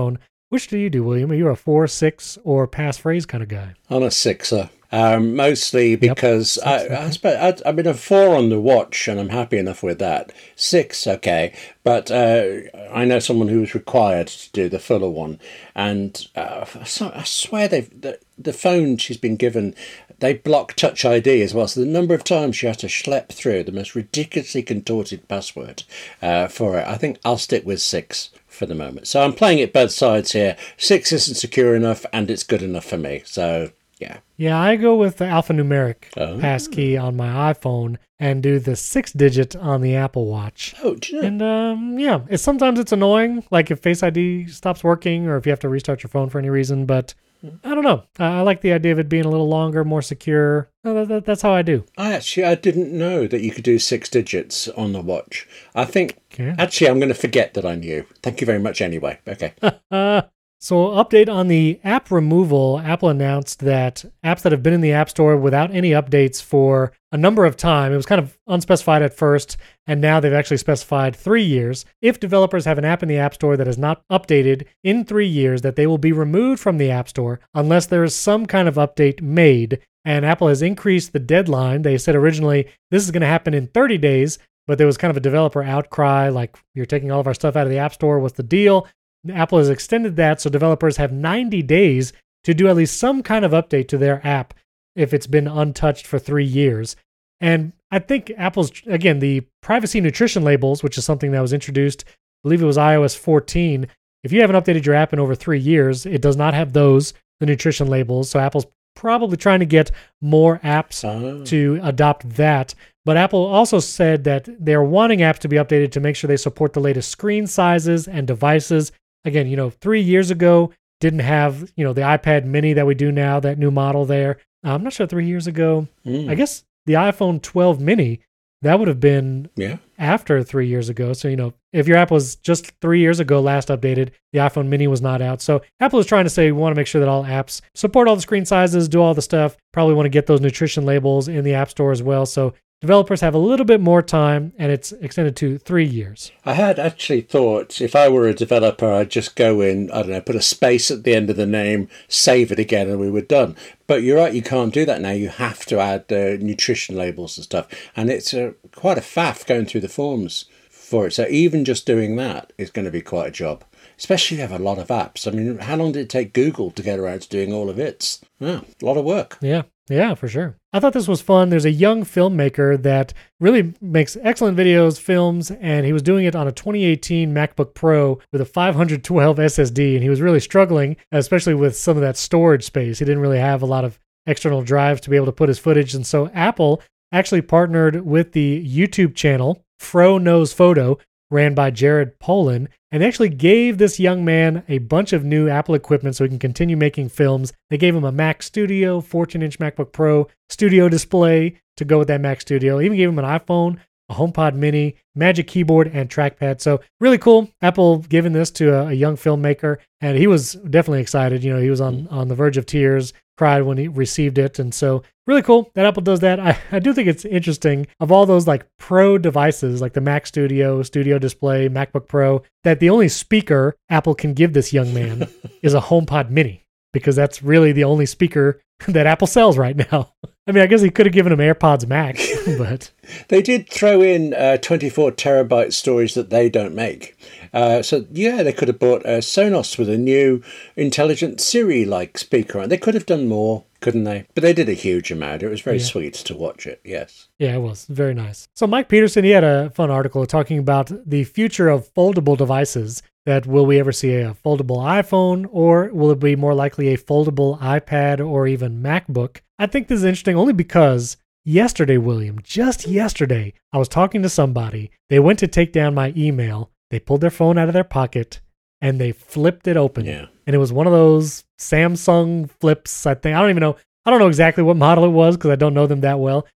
Which do you do, William? Are you a four, six, or passphrase kind of guy? I'm a sixer. Um, mostly because Yep. I, Six, okay. I, suppose, I, I mean, a four on the watch, and I'm happy enough with that. Six, okay, but uh, I know someone who was required to do the fuller one, and uh, so I swear they've the, the phone she's been given, they block Touch I D as well. So the number of times she has to schlep through the most ridiculously contorted password uh, for it, I think I'll stick with six for the moment. So I'm playing it both sides here. Six isn't secure enough, and it's good enough for me. So. Yeah. Yeah, I go with the alphanumeric Oh. passkey on my iPhone and do the six digit on the Apple Watch. Oh, do you know? And um, yeah, it's sometimes it's annoying, like if Face I D stops working or if you have to restart your phone for any reason. But I don't know. I, I like the idea of it being a little longer, more secure. Uh, that, that, that's how I do. I actually I didn't know that you could do six digits on the watch. I think Okay. actually I'm going to forget that I knew. Thank you very much anyway. Okay. Uh, so, update on the app removal. Apple announced that apps that have been in the App Store without any updates for a number of time, it was kind of unspecified at first, and now they've actually specified three years. If developers have an app in the App Store that is not updated in three years, that they will be removed from the App Store unless there is some kind of update made. And Apple has increased the deadline. They said originally this is going to happen in thirty days, but there was kind of a developer outcry, like, you're taking all of our stuff out of the App Store. What's the deal? Apple has extended that, so developers have ninety days to do at least some kind of update to their app if it's been untouched for three years. And I think Apple's, again, the privacy nutrition labels, which is something that was introduced, I believe it was i O S fourteen. If you haven't updated your app in over three years, it does not have those, the nutrition labels. So Apple's probably trying to get more apps Oh. to adopt that. But Apple also said that they're wanting apps to be updated to make sure they support the latest screen sizes and devices. Again, you know, three years ago, didn't have, you know, the iPad mini that we do now, that new model there. Uh, I'm not sure three years ago. Mm. I guess the iPhone twelve mini, that would have been Yeah. after three years ago. So, you know, if your app was just three years ago last updated, the iPhone mini was not out. So Apple is trying to say we want to make sure that all apps support all the screen sizes, do all the stuff. Probably want to get those nutrition labels in the App Store as well. So developers have a little bit more time, and it's extended to three years. I had actually thought if I were a developer, I'd just go in, I don't know, put a space at the end of the name, save it again, and we were done. But you're right, you can't do that now. You have to add uh, nutrition labels and stuff. And it's uh, quite a faff going through the forms for it. So even just doing that is going to be quite a job, especially if you have a lot of apps. I mean, how long did it take Google to get around to doing all of its? Yeah, a lot of work. Yeah. Yeah, for sure. I thought this was fun. There's a young filmmaker that really makes excellent videos, films, and he was doing it on a twenty eighteen MacBook Pro with a five twelve S S D, and he was really struggling, especially with some of that storage space. He didn't really have a lot of external drives to be able to put his footage, and so Apple actually partnered with the YouTube channel Fro Knows Photo, ran by Jared Polin, and they actually gave this young man a bunch of new Apple equipment so he can continue making films. They gave him a Mac Studio, fourteen-inch MacBook Pro, studio display to go with that Mac Studio. Even gave him an iPhone, a HomePod Mini, Magic Keyboard, and trackpad. So really cool. Apple giving this to a, a young filmmaker, and he was definitely excited. You know, he was on, on the verge of tears, cried when he received it. And so really cool that Apple does that. I, I do think it's interesting of all those like pro devices, like the Mac Studio, Studio Display, MacBook Pro, that the only speaker Apple can give this young man is a HomePod Mini, because that's really the only speaker that Apple sells right now. I mean, I guess he could have given him AirPods Max, but They did throw in uh, twenty-four terabyte storage that they don't make. Uh, so, yeah, they could have bought uh, Sonos with a new intelligent Siri-like speaker. They could have done more, couldn't they? But they did a huge amount. It was very Yeah. sweet to watch it, yes. yeah, it was very nice. So Mike Peterson, he had a fun article talking about the future of foldable devices. That will we ever see a foldable iPhone, or will it be more likely a foldable iPad or even MacBook? I think this is interesting only because yesterday, William, just yesterday, I was talking to somebody. They went to take down my email. They pulled their phone out of their pocket and they flipped it open. Yeah. And it was one of those Samsung flips, I think. I don't even know. I don't know exactly what model it was because I don't know them that well.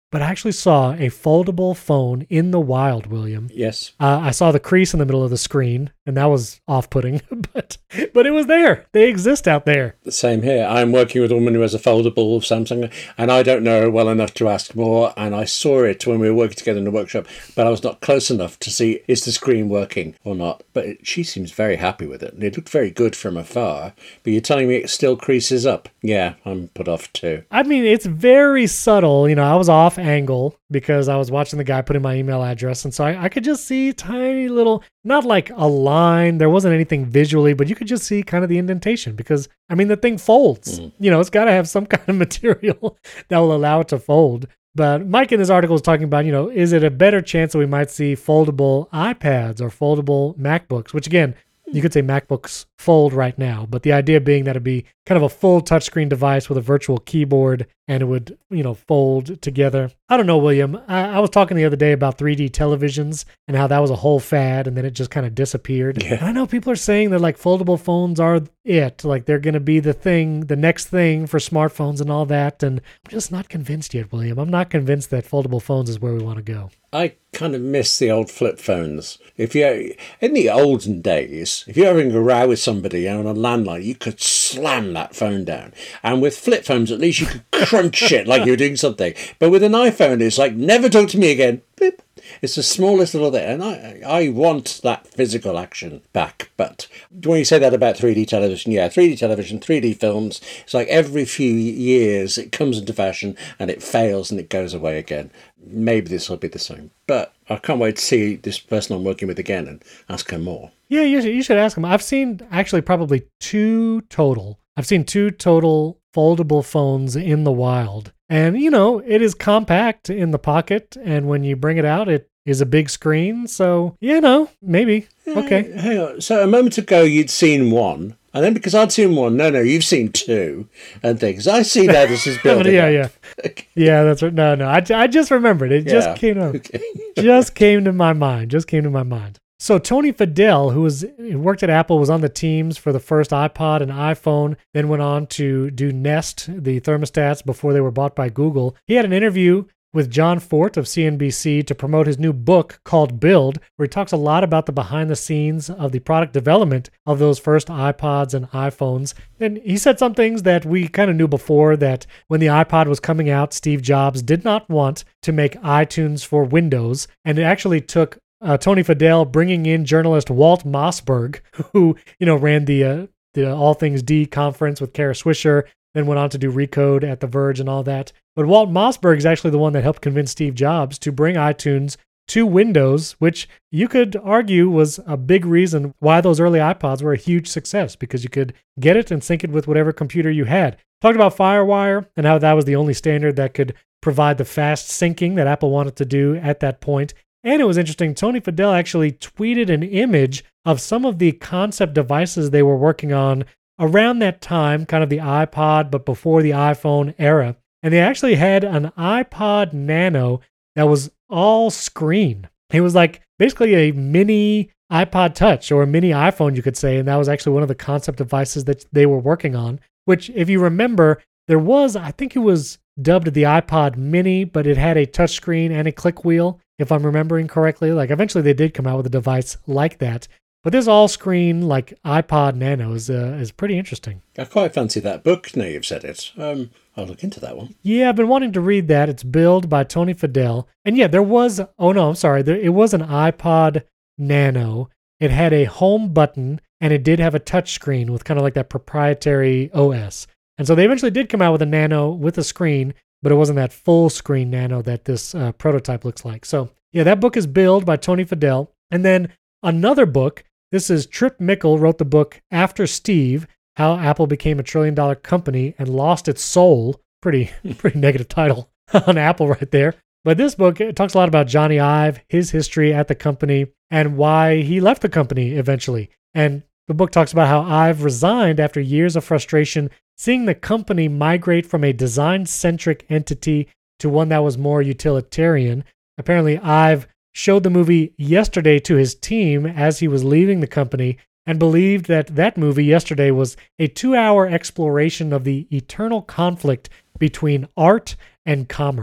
but I actually saw a foldable phone in the wild, William. Yes. Uh, I saw the crease in the middle of the screen, and that was off-putting, but but it was there. They exist out there. The same here. I'm working with a woman who has a foldable Samsung, and I don't know her well enough to ask more, and I saw it when we were working together in the workshop, but I was not close enough to see is the screen working or not. But it, she seems very happy with it, and it looked very good from afar, but you're telling me it still creases up. Yeah, I'm put off too. I mean, it's very subtle. You know, I was off angle because I was watching the guy put in my email address, and so I, I could just see tiny little, not like a line, there wasn't anything visually, but you could just see kind of the indentation because, I mean, the thing folds. Mm. You know, it's got to have some kind of material that will allow it to fold. But Mike in his article is talking about, you know, is it a better chance that we might see foldable iPads or foldable MacBooks, which again, you could say MacBooks fold right now, but the idea being that it'd be kind of a full touchscreen device with a virtual keyboard and it would, you know, fold together. I don't know, William. I, I was talking the other day about three D televisions and how that was a whole fad and then it just kind of disappeared. Yeah. And I know people are saying that like foldable phones are it, like they're going to be the thing, the next thing for smartphones and all that. And I'm just not convinced yet, William. I'm not convinced that foldable phones is where we want to go. I kind of miss the old flip phones. If you in the olden days, if you're having a row with somebody on a landline, you could slam that phone down. And with flip phones, at least you could crunch it like you're doing something. But with an iPhone, it's like, never talk to me again. Blip. It's the smallest little thing. And I, I want that physical action back. But when you say that about three D television, yeah, three D television, three D films, it's like every few years it comes into fashion and it fails and it goes away again. Maybe this will be the same. But I can't wait to see this person I'm working with again and ask her more. Yeah, you should, you should ask him. I've seen actually probably two total. I've seen two total foldable phones in the wild. And, you know, it is compact in the pocket. And when you bring it out, it is a big screen. So, you know, maybe. Okay. Uh, hang on. So a moment ago, you'd seen one. And then because I'd seen one, no, no, you've seen two and things. I see that as is building yeah, up. yeah. Okay. Yeah, that's right. No, no. I, I just remembered. It Yeah. just came to, Okay. just came to my mind. Just came to my mind. So Tony Fadell, who was who worked at Apple, was on the teams for the first iPod and iPhone, then went on to do Nest, the thermostats, before they were bought by Google. He had an interview with John Fort of C N B C to promote his new book called Build, where he talks a lot about the behind the scenes of the product development of those first iPods and iPhones. And he said some things that we kind of knew before, that when the iPod was coming out, Steve Jobs did not want to make iTunes for Windows, and it actually took Uh, Tony Fadell bringing in journalist Walt Mossberg, who, you know, ran the uh, the All Things D conference with Kara Swisher, then went on to do Recode at The Verge and all that. But Walt Mossberg is actually the one that helped convince Steve Jobs to bring iTunes to Windows, which you could argue was a big reason why those early iPods were a huge success, because you could get it and sync it with whatever computer you had. Talked about FireWire and how that was the only standard that could provide the fast syncing that Apple wanted to do at that point. And it was interesting, Tony Fadell actually tweeted an image of some of the concept devices they were working on around that time, kind of the iPod, but before the iPhone era. And they actually had an iPod Nano that was all screen. It was like basically a mini iPod Touch or a mini iPhone, you could say. And that was actually one of the concept devices that they were working on, which if you remember, there was, I think it was dubbed the iPod Mini, but it had a touchscreen and a click wheel, if I'm remembering correctly. Like eventually they did come out with a device like that. But this all-screen like iPod Nano is, uh, is pretty interesting. I quite fancy that book now you've said it. Um, I'll look into that one. Yeah, I've been wanting to read that. It's Build by Tony Fadell. And yeah, there was, oh no, I'm sorry. There, it was an iPod Nano. It had a home button and it did have a touchscreen with kind of like that proprietary O S. And so they eventually did come out with a Nano with a screen, but it wasn't that full screen Nano that this uh, prototype looks like. So yeah, that book is Build by Tony Fadell. And then another book, this is Trip Mickle wrote the book After Steve, How Apple Became a Trillion Dollar Company and Lost Its Soul. Pretty, pretty negative title on Apple right there. But this book, it talks a lot about Johnny Ive, his history at the company, and why he left the company eventually. And the book talks about how Ive resigned after years of frustration seeing the company migrate from a design-centric entity to one that was more utilitarian. Apparently, Ive showed the movie Yesterday to his team as he was leaving the company and believed that that movie, Yesterday, was a two-hour exploration of the eternal conflict between art and commerce.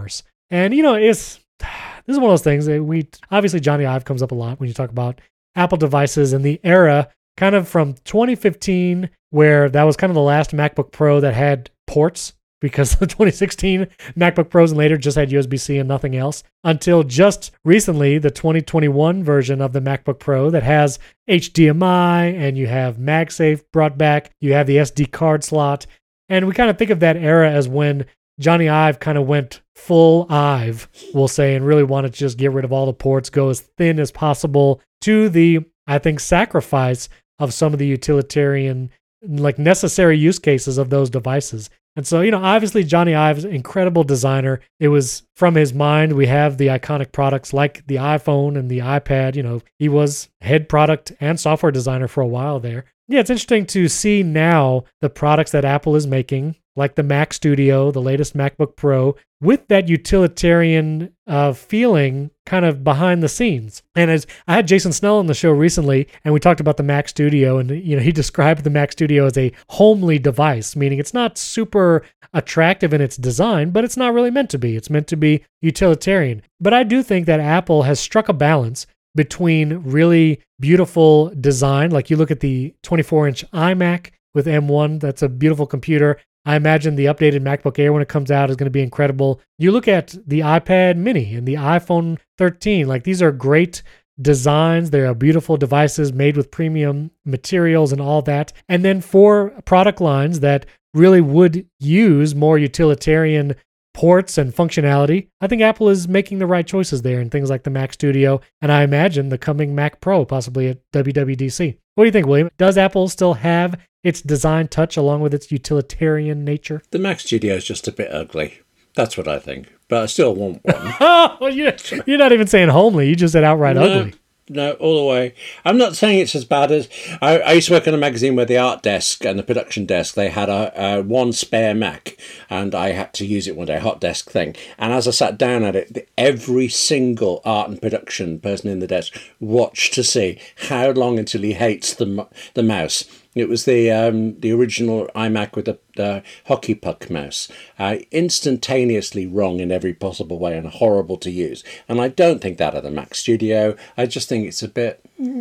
And, you know, it's this is one of those things that we obviously Johnny Ive comes up a lot when you talk about Apple devices and the era kind of from twenty fifteen, where that was kind of the last MacBook Pro that had ports, because the twenty sixteen MacBook Pros and later just had U S B C and nothing else, until just recently, the twenty twenty-one version of the MacBook Pro that has H D M I and you have MagSafe brought back, you have the S D card slot. And we kind of think of that era as when Johnny Ive kind of went full Ive, we'll say, and really wanted to just get rid of all the ports, go as thin as possible, to the, I think, sacrifice of some of the utilitarian, like necessary use cases of those devices. And so, you know, obviously Johnny Ive's an incredible designer. It was from his mind. We have the iconic products like the iPhone and the iPad. You know, he was head product and software designer for a while there. Yeah, it's interesting to see now the products that Apple is making, like the Mac Studio, the latest MacBook Pro, with that utilitarian uh, feeling kind of behind the scenes. And as I had Jason Snell on the show recently, and we talked about the Mac Studio, and you know he described the Mac Studio as a homely device, meaning it's not super attractive in its design, but it's not really meant to be. It's meant to be utilitarian. But I do think that Apple has struck a balance between really beautiful design, like you look at the twenty-four inch iMac with M one, that's a beautiful computer. I imagine the updated MacBook Air when it comes out is going to be incredible. You look at the iPad mini and the iPhone thirteen, like these are great designs. They are beautiful devices made with premium materials and all that. And then for product lines that really would use more utilitarian ports and functionality, I think Apple is making the right choices there in things like the Mac Studio, and I imagine the coming Mac Pro possibly at W W D C. What do you think, William? Does Apple still have its design touch along with its utilitarian nature? The Mac Studio is just a bit ugly. That's what I think. But I still want one. Oh, you're, you're not even saying homely. You just said outright no, ugly. No, all the way. I'm not saying it's as bad as... I, I used to work on a magazine where the art desk and the production desk, they had a, a one spare Mac, and I had to use it one day, a hot desk thing. And as I sat down at it, the, every single art and production person in the desk watched to see how long until he hates the the mouse. It was the um, the original iMac with the, the hockey puck mouse. Uh, instantaneously wrong in every possible way and horrible to use. And I don't think that of the Mac Studio. I just think it's a bit...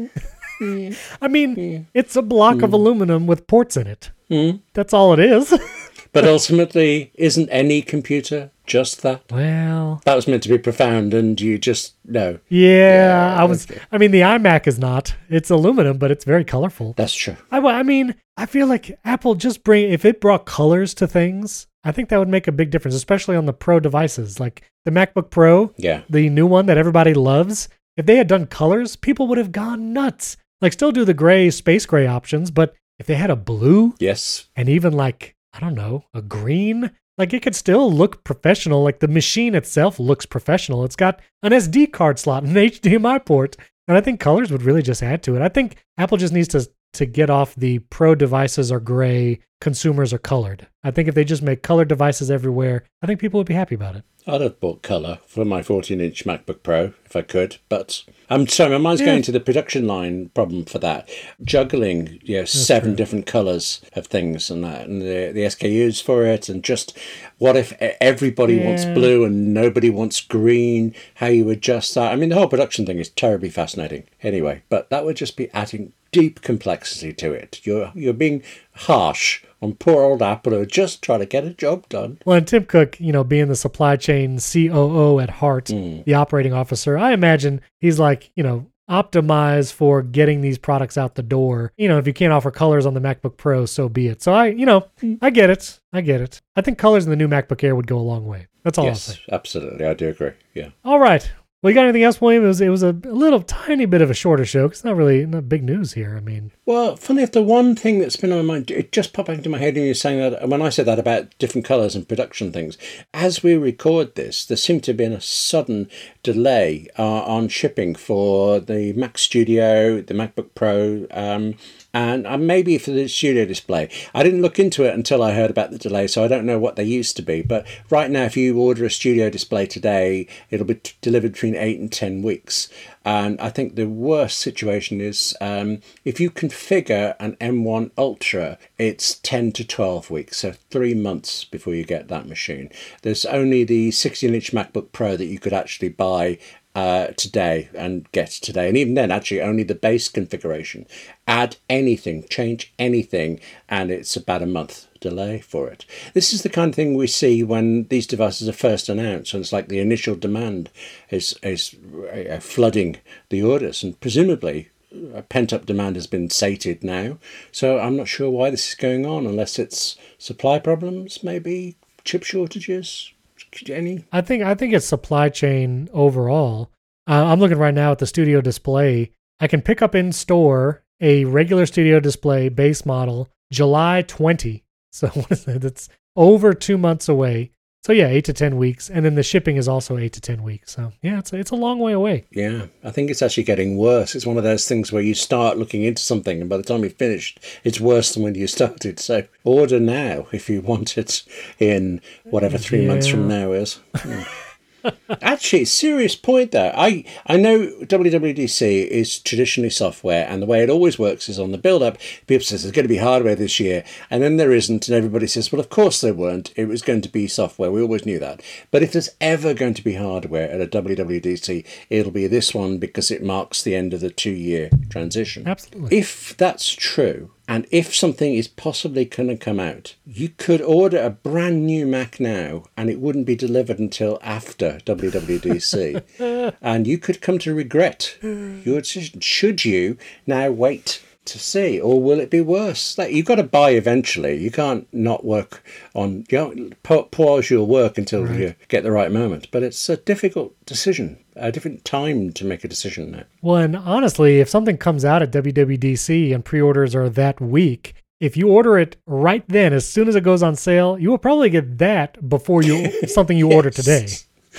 I mean, it's a block mm. of aluminum with ports in it. Mm. That's all it is. But ultimately, isn't any computer just that? Well... That was meant to be profound, and you just... No. Yeah, yeah I was... Okay. I mean, the iMac is not. It's aluminum, but it's very colorful. That's true. I, I mean, I feel like Apple just bring... If it brought colors to things, I think that would make a big difference, especially on the Pro devices. Like the MacBook Pro, yeah, the new one that everybody loves. If they had done colors, people would have gone nuts. Like, still do the gray, space gray options, but if they had a blue... Yes. And even like... I don't know, a green, like it could still look professional. Like the machine itself looks professional. It's got an S D card slot and an H D M I port. And I think colors would really just add to it. I think Apple just needs to to get off the Pro devices are gray, consumers are colored. I think if they just make colored devices everywhere, I think people would be happy about it. I'd have bought colour for my fourteen inch MacBook Pro if I could, but I'm sorry, my mind's yeah. going to the production line problem for that. Juggling, you know, seven true. different colours of things and that, and the, the S K Us for it, and just what if everybody yeah. wants blue and nobody wants green, how you adjust that. I mean, the whole production thing is terribly fascinating anyway, but that would just be adding deep complexity to it. You're you're being harsh on poor old Apple who just try to get a job done. Well, and Tim Cook, you know, being the supply chain C O O at heart, mm. the operating officer, I imagine he's like, you know, optimize for getting these products out the door. You know, if you can't offer colors on the MacBook Pro, so be it. So I, you know, I get it. I get it. I think colors in the new MacBook Air would go a long way. That's all yes, I'll say. Absolutely. I do agree. Yeah. All right. Well, you got anything else, William? It was, it was a little tiny bit of a shorter show. It's not really not big news here. I mean, well, funny if the one thing that's been on my mind, it just popped into my head when you were saying that, when I said that about different colours and production things. As we record this, there seemed to have been a sudden delay uh, on shipping for the Mac Studio, the MacBook Pro, um, And uh, maybe for the studio display. I didn't look into it until I heard about the delay, so I don't know what they used to be. But right now, if you order a studio display today, it'll be t- delivered between eight and ten weeks. And I think the worst situation is um, if you configure an M one Ultra, it's ten to twelve weeks, so three months before you get that machine. There's only the sixteen inch MacBook Pro that you could actually buy uh, today and get today. And even then, actually, only the base configuration. Add anything, change anything, and it's about a month delay for it. This is the kind of thing we see when these devices are first announced, and it's like the initial demand is is uh, flooding the orders, and presumably a pent-up demand has been sated now. So I'm not sure why this is going on, unless it's supply problems, maybe chip shortages. Any? I think I think it's supply chain overall. Uh, I'm looking right now at the studio display. I can pick up in store a regular studio display base model July twentieth. So what is that? It's over two months away. So yeah, eight to ten weeks, and then the shipping is also eight to ten weeks. So yeah, it's a, it's a long way away. Yeah, I think it's actually getting worse. It's one of those things where you start looking into something, and by the time you've finished, it's worse than when you started. So order now if you want it in whatever three yeah. months from now is. Actually, serious point there. I, I know W W D C is traditionally software, and the way it always works is on the build-up. People say there's going to be hardware this year, and then there isn't, and everybody says, well, of course there weren't. It was going to be software. We always knew that. But if there's ever going to be hardware at a W W D C, it'll be this one because it marks the end of the two-year transition. Absolutely. If that's true, and if something is possibly going to come out, you could order a brand new Mac now and it wouldn't be delivered until after W W D C. And you could come to regret your decision. Should you now wait to see, or will it be worse? Like, you've got to buy eventually. You can't not work on, you know, pa- pause your work until right. you get the right moment. But it's a difficult decision, a different time to make a decision now. Well, and honestly, if something comes out at W W D C and pre-orders are that week, if you order it right then, as soon as it goes on sale, you will probably get that before you something you yes. order today.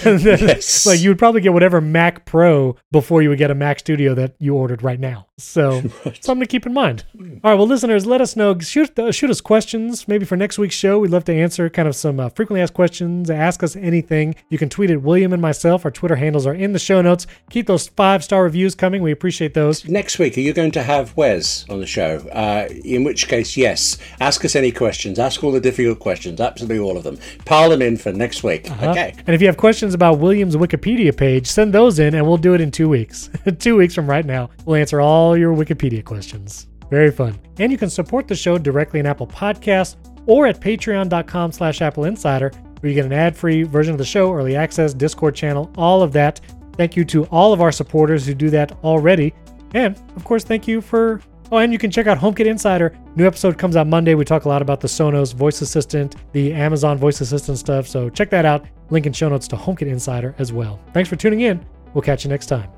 Yes. Like, you would probably get whatever Mac Pro before you would get a Mac Studio that you ordered right now. So right. something to keep in mind. All right, well, listeners, let us know. Shoot, uh, shoot us questions maybe for next week's show. We'd love to answer kind of some uh, frequently asked questions. Ask us anything. You can tweet at William and myself. Our Twitter handles are in the show notes. Keep those five-star reviews coming. We appreciate those. Next week, are you going to have Wes on the show? Uh, in which case, yes. Ask us any questions. Ask all the difficult questions. Absolutely all of them. Pile them in for next week. Uh-huh. Okay. And if you have questions about William's Wikipedia page, send those in and we'll do it in two weeks. Two weeks from right now, we'll answer all your Wikipedia questions. Very fun. And you can support the show directly in Apple Podcasts or at patreon.com slash Apple Insider, where you get an ad-free version of the show, early access, Discord channel, all of that. Thank you to all of our supporters who do that already. And, of course, thank you for... Oh, and you can check out HomeKit Insider. New episode comes out Monday. We talk a lot about the Sonos voice assistant, the Amazon voice assistant stuff. So check that out. Link in show notes to HomeKit Insider as well. Thanks for tuning in. We'll catch you next time.